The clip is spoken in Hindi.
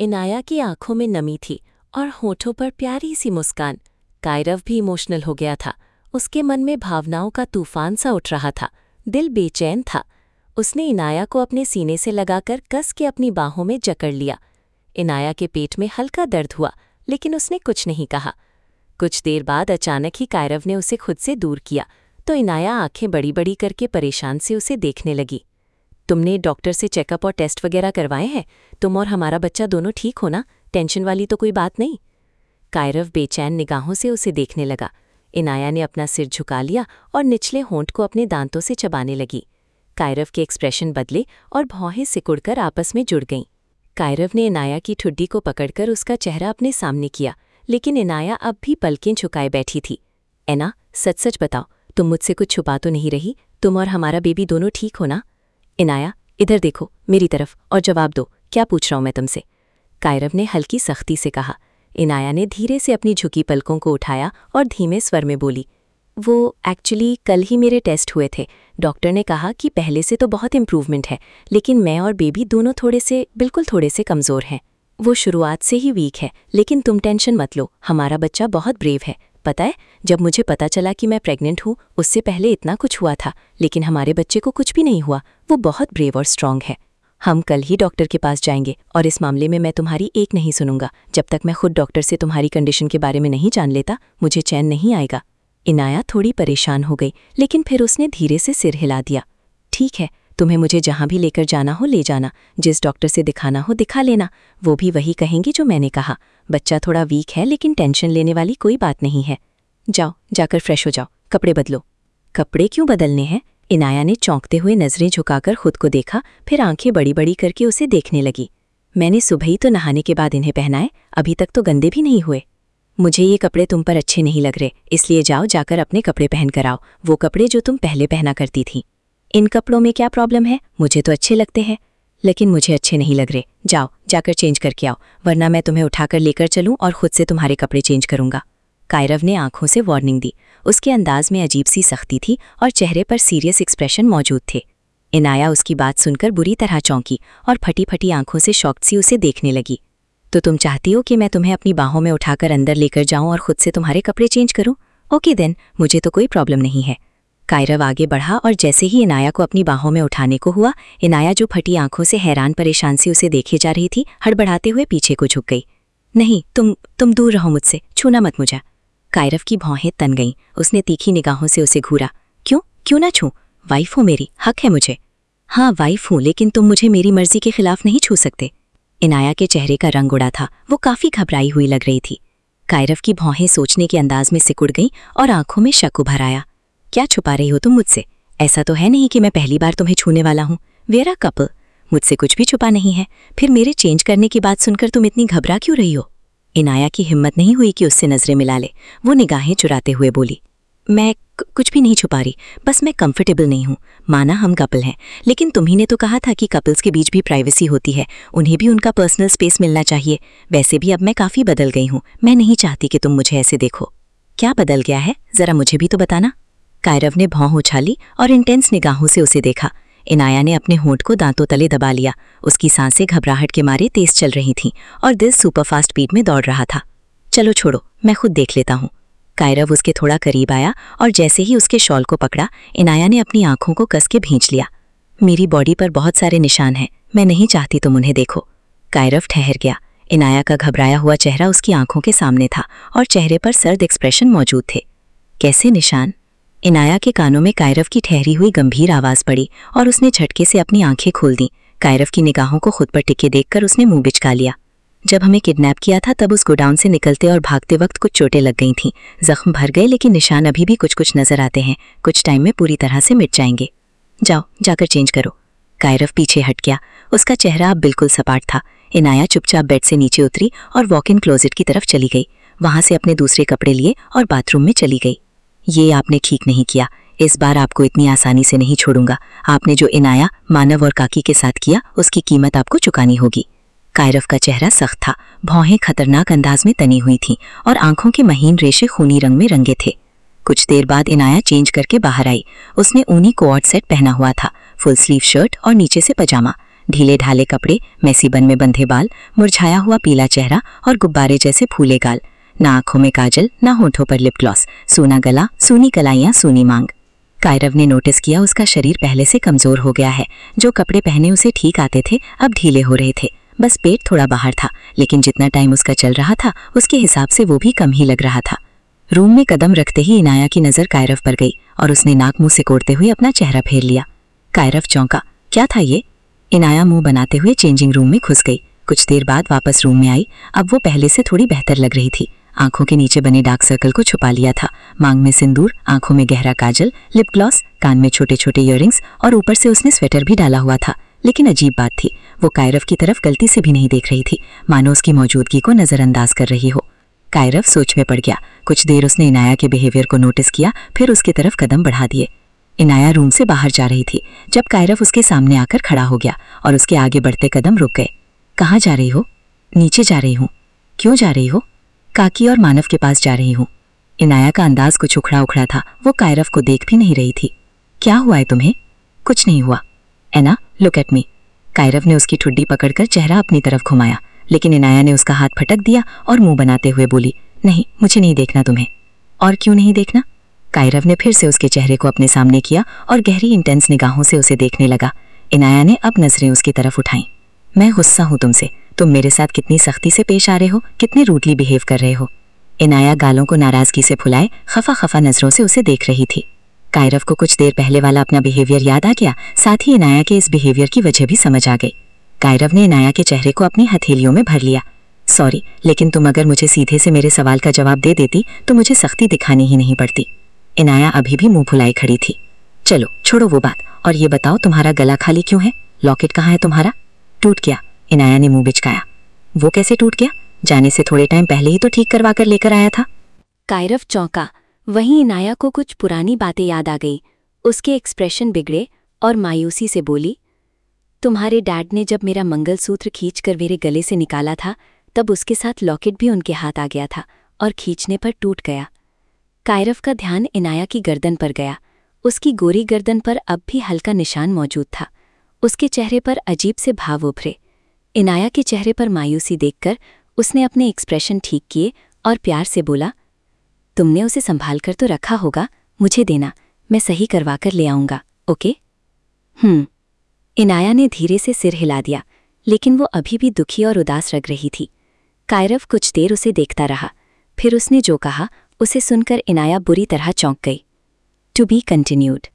इनाया की आंखों में नमी थी और होठों पर प्यारी सी मुस्कान। कायरव भी इमोशनल हो गया था। उसके मन में भावनाओं का तूफान सा उठ रहा था। दिल बेचैन था। उसने इनाया को अपने सीने से लगाकर कस के अपनी बाहों में जकड़ लिया। इनाया के पेट में हल्का दर्द हुआ, लेकिन उसने कुछ नहीं कहा। कुछ देर बाद अचानक ही कायरव ने उसे खुद से दूर किया तो इनाया आंखें बड़ी बड़ी करके परेशान से उसे देखने लगी। तुमने डॉक्टर से चेकअप और टेस्ट वगैरह करवाए हैं? तुम और हमारा बच्चा दोनों ठीक हो ना? टेंशन वाली तो कोई बात नहीं। कायरव बेचैन निगाहों से उसे देखने लगा। इनाया ने अपना सिर झुका लिया और निचले होंठ को अपने दांतों से चबाने लगी। कायरव के एक्सप्रेशन बदले और भौहें सिकुड़कर आपस में जुड़ गईं। कायरव ने इनाया की ठुड्डी को पकड़कर उसका चेहरा अपने सामने किया, लेकिन इनाया अब भी पलकें झुकाए बैठी थी। एना, सच सच बताओ, तुम मुझसे कुछ छुपा तो नहीं रही? तुम और हमारा बेबी दोनों ठीक हो ना? इनाया, इधर देखो मेरी तरफ और जवाब दो, क्या पूछ रहा हूं मैं तुमसे? कायरव ने हल्की सख्ती से कहा। इनाया ने धीरे से अपनी झुकी पलकों को उठाया और धीमे स्वर में बोली, वो एक्चुअली कल ही मेरे टेस्ट हुए थे। डॉक्टर ने कहा कि पहले से तो बहुत इम्प्रूवमेंट है, लेकिन मैं और बेबी दोनों बिल्कुल थोड़े से कमज़ोर हैं। वो शुरुआत से ही वीक है, लेकिन तुम टेंशन मत लो, हमारा बच्चा बहुत ब्रेव है। पता है, जब मुझे पता चला कि मैं प्रेग्नेंट हूँ, उससे पहले इतना कुछ हुआ था, लेकिन हमारे बच्चे को कुछ भी नहीं हुआ। वो बहुत ब्रेव और स्ट्रांग है। हम कल ही डॉक्टर के पास जाएंगे और इस मामले में मैं तुम्हारी एक नहीं सुनूंगा। जब तक मैं खुद डॉक्टर से तुम्हारी कंडीशन के बारे में नहीं जान लेता, मुझे चैन नहीं आएगा। इनाया थोड़ी परेशान हो गई, लेकिन फिर उसने धीरे से सिर हिला दिया। ठीक है, तुम्हें मुझे जहाँ भी लेकर जाना हो ले जाना, जिस डॉक्टर से दिखाना हो दिखा लेना। वो भी वही कहेंगे जो मैंने कहा। बच्चा थोड़ा वीक है, लेकिन टेंशन लेने वाली कोई बात नहीं है। जाओ, जाकर फ्रेश हो जाओ, कपड़े बदलो। कपड़े क्यों बदलने हैं? इनाया ने चौंकते हुए नजरें झुकाकर खुद को देखा, फिर आंखें बड़ी बड़ी करके उसे देखने लगी। मैंने सुबह ही तो नहाने के बाद इन्हें पहनाए, अभी तक तो गंदे भी नहीं हुए। मुझे ये कपड़े तुम पर अच्छे नहीं लग रहे, इसलिए जाओ जाकर अपने कपड़े पहन कर आओ, वो कपड़े जो तुम पहले पहना करती थी। इन कपड़ों में क्या प्रॉब्लम है? मुझे तो अच्छे लगते हैं, लेकिन मुझे अच्छे नहीं लग रहे। जाओ, जाकर चेंज करके आओ, वरना मैं तुम्हें उठाकर लेकर चलूं और खुद से तुम्हारे कपड़े चेंज करूंगा। कायरव ने आंखों से वार्निंग दी। उसके अंदाज में अजीब सी सख्ती थी और चेहरे पर सीरियस एक्सप्रेशन मौजूद थे। इनाया उसकी बात सुनकर बुरी तरह चौंकी और फटी फटी आंखों से शॉक्ड सी उसे देखने लगी। तो तुम चाहती हो कि मैं तुम्हें अपनी बाहों में उठाकर अंदर लेकर जाऊं और खुद से तुम्हारे कपड़े चेंज करूं? ओके देन, मुझे तो कोई प्रॉब्लम नहीं है। कायरव आगे बढ़ा और जैसे ही इनाया को अपनी बाहों में उठाने को हुआ, इनाया जो फटी आंखों से हैरान परेशान सी उसे देखे जा रही थी, हड़बड़ाते हुए पीछे को झुक गई। नहीं, तुम दूर रहो मुझसे, छूना मत मुझे। कायरव की भौहें तन गईं। उसने तीखी निगाहों से उसे घूरा। क्यों ना छूं? वाइफ हो मेरी, हक है मुझे। हाँ वाइफ हूँ, लेकिन तुम मुझे मेरी मर्जी के खिलाफ नहीं छू सकते। इनाया के चेहरे का रंग उड़ा था। वो काफी घबराई हुई लग रही थी। कायरव की भौहें सोचने के अंदाज में सिकुड़ गईं और आंखों में शक उभर आया। क्या छुपा रही हो तुम मुझसे? ऐसा तो है नहीं कि मैं पहली बार तुम्हें छूने वाला हूँ। वी आर अ कपल, मुझसे कुछ भी छुपा नहीं है। फिर मेरे चेंज करने की बात सुनकर तुम इतनी घबरा क्यों रही हो? इनाया की हिम्मत नहीं हुई कि उससे नजरें मिला ले। वो निगाहें चुराते हुए बोली, मैं कुछ भी नहीं छुपा रही, बस मैं कंफर्टेबल नहीं हूँ। माना हम कपल हैं, लेकिन तुम्ही ने तो कहा था कि कपल्स के बीच भी प्राइवेसी होती है, उन्हें भी उनका पर्सनल स्पेस मिलना चाहिए। वैसे भी अब मैं काफ़ी बदल गई हूँ, मैं नहीं चाहती कि तुम मुझे ऐसे देखो। क्या बदल गया है, ज़रा मुझे भी तो बताना। कायरव ने भौं उछाली और इंटेंस निगाहों से उसे देखा। इनाया ने अपने होंठ को दांतों तले दबा लिया। उसकी सांसें घबराहट के मारे तेज चल रही थीं और दिल सुपरफास्ट स्पीड में दौड़ रहा था। चलो छोड़ो, मैं खुद देख लेता हूँ। कायरव उसके थोड़ा करीब आया और जैसे ही उसके शॉल को पकड़ा, इनाया ने अपनी आंखों को कस के भींच लिया। मेरी बॉडी पर बहुत सारे निशान हैं, मैं नहीं चाहती तुम उन्हें देखो। कायरव ठहर गया। इनाया का घबराया हुआ चेहरा उसकी आंखों के सामने था और चेहरे पर सर्द एक्सप्रेशन मौजूद थे। कैसे निशान? इनाया के कानों में कायरव की ठहरी हुई गंभीर आवाज पड़ी और उसने झटके से अपनी आंखें खोल दी। कायरव की निगाहों को खुद पर टिके देखकर उसने मुंह बिचका लिया। जब हमें किडनैप किया था तब उस गोडाउन से निकलते और भागते वक्त कुछ चोटें लग गई थीं। जख्म भर गए, लेकिन निशान अभी भी कुछ कुछ नजर आते हैं। कुछ टाइम में पूरी तरह से मिट जाएंगे। जाओ, जाकर चेंज करो। कायरव पीछे हट गया। उसका चेहरा अब बिल्कुल सपाट था। इनाया चुपचाप बेड से नीचे उतरी और वॉक इन क्लोजेट की तरफ चली गई। वहां से अपने दूसरे कपड़े लिए और बाथरूम में चली गई। ये आपने ठीक नहीं किया, इस बार आपको इतनी आसानी से नहीं छोड़ूंगा। आपने जो इनाया, मानव और काकी के साथ किया, उसकी कीमत आपको चुकानी होगी। कायरव का चेहरा सख्त था, भौहें खतरनाक अंदाज में तनी हुई थीं और आंखों के महीन रेशे खूनी रंग में रंगे थे। कुछ देर बाद इनाया चेंज करके बाहर आई। उसने ऊनी कोऑर्ड सेट पहना हुआ था, फुल स्लीव शर्ट और नीचे से पजामा। ढीले ढाले कपड़े, मैसी बन में बंधे बाल, मुरझाया हुआ पीला चेहरा और गुब्बारे जैसे फूले गाल। ना आंखों में काजल, ना होठों पर लिप ग्लॉस, सूना गला, सूनी कलाइयां, सूनी मांग। कायरव ने नोटिस किया उसका शरीर पहले से कमजोर हो गया है। जो कपड़े पहने उसे ठीक आते थे अब ढीले हो रहे थे। बस पेट थोड़ा बाहर था, लेकिन जितना टाइम उसका चल रहा था उसके हिसाब से वो भी कम ही लग रहा था। रूम में कदम रखते ही इनाया की नजर कायरव पर गई और उसने नाक मुंह सिकोड़ते हुए अपना चेहरा फेर लिया। कायरव चौंका। क्या था ये? इनाया मुंह बनाते हुए चेंजिंग रूम में घुस गई। कुछ देर बाद वापस रूम में आई। अब वो पहले से थोड़ी बेहतर लग रही थी। आंखों के नीचे बने डार्क सर्कल को छुपा लिया था। मांग में सिंदूर, आंखों में गहरा काजल, लिप ग्लॉस, कान में छोटे छोटे इयररिंग्स और ऊपर से उसने स्वेटर भी डाला हुआ था। लेकिन अजीब बात थी, वो कायरव की तरफ गलती से भी नहीं देख रही थी, मानो उसकी मौजूदगी को नजरअंदाज कर रही हो। कायरव सोच में पड़ गया। कुछ देर उसने इनाया के बिहेवियर को नोटिस किया, फिर उसकी तरफ कदम बढ़ा दिए। इनाया रूम से बाहर जा रही थी जब कायरव उसके सामने आकर खड़ा हो गया और उसके आगे बढ़ते कदम रुक गए। कहाँ जा रही हो? नीचे जा रही हूँ। क्यों जा रही हो? काकी और मानव के पास जा रही हूँ। इनाया का अंदाज कुछ उखड़ा उखड़ा था। वो कायरव को देख भी नहीं रही थी। क्या हुआ है तुम्हें? कुछ नहीं हुआ। Anna, look at me. Kairav ने उसकी ठुड्डी पकड़कर चेहरा अपनी तरफ घुमाया, लेकिन इनाया ने उसका हाथ फटक दिया और मुंह बनाते हुए बोली, नहीं, मुझे नहीं देखना तुम्हें। और क्यों नहीं देखना? कायरव ने फिर से उसके चेहरे को अपने सामने किया और गहरी इंटेंस निगाहों से उसे देखने लगा। इनाया ने अब नजरें उसकी तरफ उठाईं। मैं गुस्सा हूं तुमसे। तुम मेरे साथ कितनी सख्ती से पेश आ रहे हो, कितने रूडली बिहेव कर रहे हो। इनाया गालों को नाराजगी से फुलाए खफा खफा नजरों से उसे देख रही थी। कायरव को कुछ देर पहले वाला अपना बिहेवियर याद आ गया, साथ ही इनाया के इस बिहेवियर की वजह भी समझ आ गई। कायरव ने इनाया के चेहरे को अपनी हथेलियों में भर लिया। सॉरी, लेकिन तुम अगर मुझे सीधे से मेरे सवाल का जवाब दे देती तो मुझे सख्ती दिखानी ही नहीं पड़ती। इनाया अभी भी मुंह फुलाए खड़ी थी। चलो छोड़ो वो बात, और ये बताओ तुम्हारा गला खाली क्यों है? लॉकेट कहाँ है तुम्हारा? टूट गया। इनाया ने मुंह बिचकाया। वो कैसे टूट गया? जाने से थोड़े टाइम पहले ही तो ठीक करवा कर लेकर आया था। कायरव चौंका। वहीं इनाया को कुछ पुरानी बातें याद आ गई। उसके एक्सप्रेशन बिगड़े और मायूसी से बोली, तुम्हारे डैड ने जब मेरा मंगलसूत्र खींचकर मेरे गले से निकाला था तब उसके साथ लॉकेट भी उनके हाथ आ गया था और खींचने पर टूट गया। कायरव का ध्यान इनाया की गर्दन पर गया। उसकी गोरी गर्दन पर अब भी हल्का निशान मौजूद था। उसके चेहरे पर अजीब से भाव उभरे। इनाया के चेहरे पर मायूसी देखकर उसने अपने एक्सप्रेशन ठीक किए और प्यार से बोला, तुमने उसे संभाल कर तो रखा होगा, मुझे देना, मैं सही करवा कर ले आऊंगा, ओके? इनाया ने धीरे से सिर हिला दिया, लेकिन वो अभी भी दुखी और उदास लग रही थी। कायरव कुछ देर उसे देखता रहा, फिर उसने जो कहा उसे सुनकर इनाया बुरी तरह चौंक गई। To be continued.